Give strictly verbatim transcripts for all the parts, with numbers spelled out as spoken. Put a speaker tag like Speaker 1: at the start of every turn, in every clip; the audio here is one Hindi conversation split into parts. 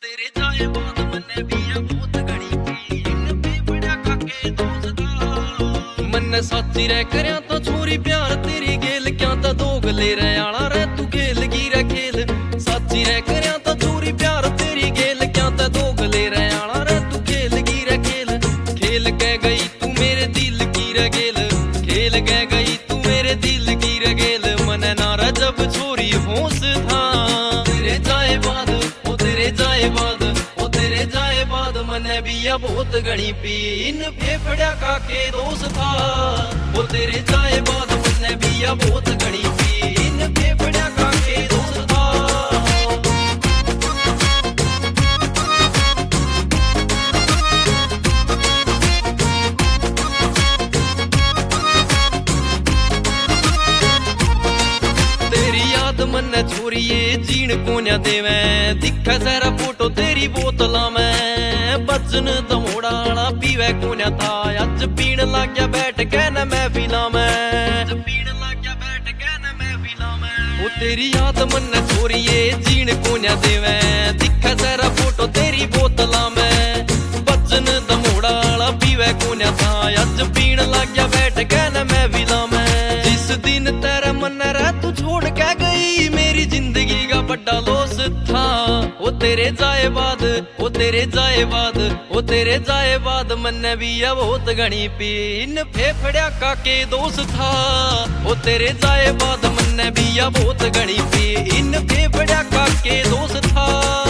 Speaker 1: तेरे जाए बाद मन्ने बिया बहुत घड़ी पी इन पेपड़ा काके दोस्ता मन्ने साची रह करया तो छोरी प्यार तेरी गेल क्या ता दोगले रह आला रे तू खेल की रे खेल साची रह करया तो छोरी प्यार तेरी गेल क्या ता दोगले रह आला रे तू खेल की रे खेल खेल के गई तू मेरे दिल की रे गेल खेल के गई तू मेरे दिल की रे गेल मने नारा जब छोरी होश था तेरे जाए बाद ओ तेरे जाए बाद ओ तेरे जाए बाद मने बिया बहुत घड़ी पी इन फेफड़ा काके दोस्त था ओ तेरे जाए बाद मने बिया बहुत घड़ी पी इन फेफड़ा काके दोस्त था मन्ने छोरिए जीण कोन्या देवे दिखे सारा फोटो तेरी बोतला में बचन दमोड़ा आला पीवे कोन्या था अज पीण लग गया बैठ के न महफिला में पीण लग गया बैठ के न महफिला में ओ तेरी याद मन्ने छोरिए जीण कोन्या देवे दिखे सारा फोटो तेरी बोतला में बचन दमोड़ा आला पीवे कोन्या था अज पीण लग गया बैठ के न महफिला में जिस दिन तेरा मन रह तू छोड़ के गई मेरी जिंदगी का बड़ा लॉस था ओ तेरे जाए बाद ओ तेरे जाए बाद ओ तेरे जाए बाद मन्ने बिया बहुत घड़ी पी इन फेफड़ा काके दोस्त था ओ तेरे जाए बाद मन्ने बिया बहुत घड़ी पी इन फेफड़ा काके दोस्त था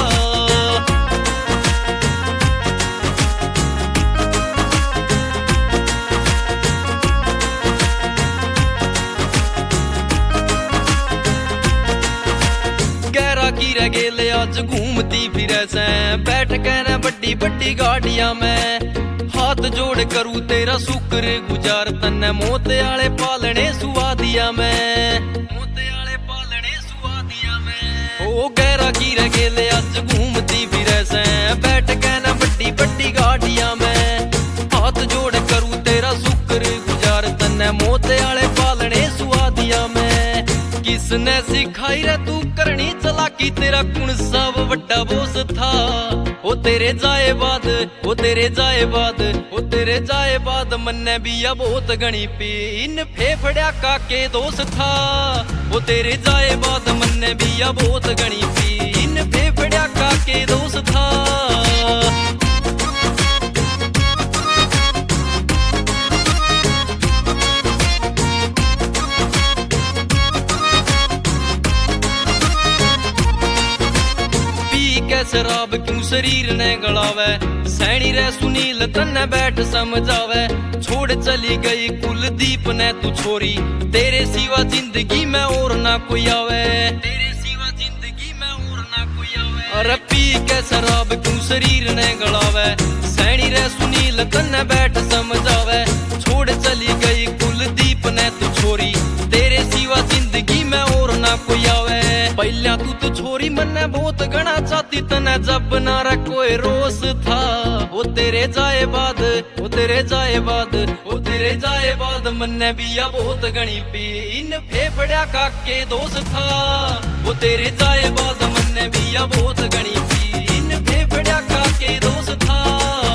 Speaker 1: की रह गेले आज घूमती फिरे से बैठ के न बड़ी बड़ी गाड़ियां में हाथ जोड़ करूं तेरा शुक्र गुजार तन्ने मोते आले पालने सुवा दिया मैं मोते आले पालने सुवा दिया मैं ओ गहरा की रह गेले आज घूमती फिरे से बैठ के न बड़ी बड़ी गाड़ियां में हाथ जोड़ करूं तेरा शुक्र गुजार तन्ने मोते आले पालने सुवा दिया मैं किसने सिखाई रे तू करनी चलाकी तेरा कुण सब बड़ा बोस था ओ तेरे जाए बाद ओ तेरे जाए बाद ओ तेरे जाए बाद मन्ने बिया बहुत घड़ी पी इन फेफड़ा काके दोस्त था ओ तेरे जाए बाद मन्ने बिया बहुत घड़ी पी इन फेफड़ा काके दोस्त था शराब क्यों शरीर ने गलावे सैनी रे सुनील तन्ने बैठ समझावे छोड़ चली गई कुलदीप ने तू छोरी तेरे सिवा जिंदगी में और ना कोई आवे तेरे सिवा जिंदगी में और ना कोई आवे अरे पी के शराब क्यों शरीर ने गलावे सैनी रे सुनील तन्ने बैठ समझावे छोड़ चली गई कुलदीप ने तू छोरी तेरे सिवा जिंदगी में और ना कोई आवे पहला तू तो छोरी मन्ने बहुत घना चाहती तने जब ना रे कोई रोस था वो तेरे जाए बाद वो तेरे जाए बाद वो तेरे जाए बाद मन्ने बिया बहुत घनी पी इन फेफड़ा काके दोस्त था वो तेरे जाए बाद मन्ने बिया बहुत घनी पी इन फेफड़ा काके दोस्त था।